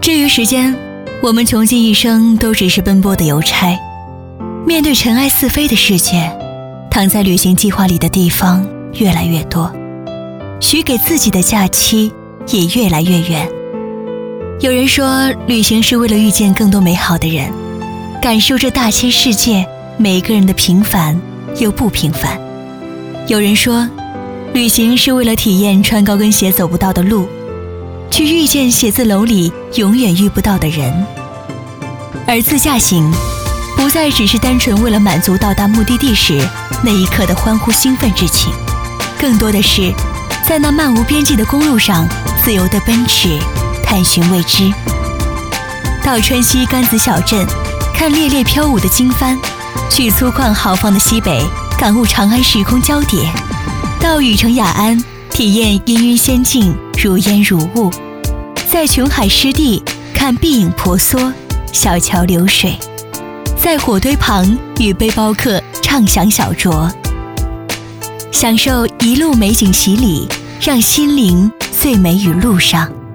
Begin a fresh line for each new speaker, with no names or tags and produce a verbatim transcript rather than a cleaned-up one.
至于时间，我们穷尽一生都只是奔波的邮差。面对尘埃四飞的世界，躺在旅行计划里的地方越来越多，许给自己的假期也越来越远。有人说，旅行是为了遇见更多美好的人，感受这大千世界每个人的平凡又不平凡。有人说，旅行是为了体验穿高跟鞋走不到的路，去遇见写字楼里永远遇不到的人。而自驾行不再只是单纯为了满足到达目的地时那一刻的欢呼兴奋之情，更多的是在那漫无边际的公路上自由地奔驰，探寻未知。到川西甘子小镇看猎猎飘舞的经幡，去粗犷豪放的西北感悟长安时空交叠，到禹城雅安体验氤氲仙境如烟如雾，在琼海湿地看碧影婆娑，小桥流水，在火堆旁与背包客畅享小酌，享受一路美景洗礼，让心灵最美于路上。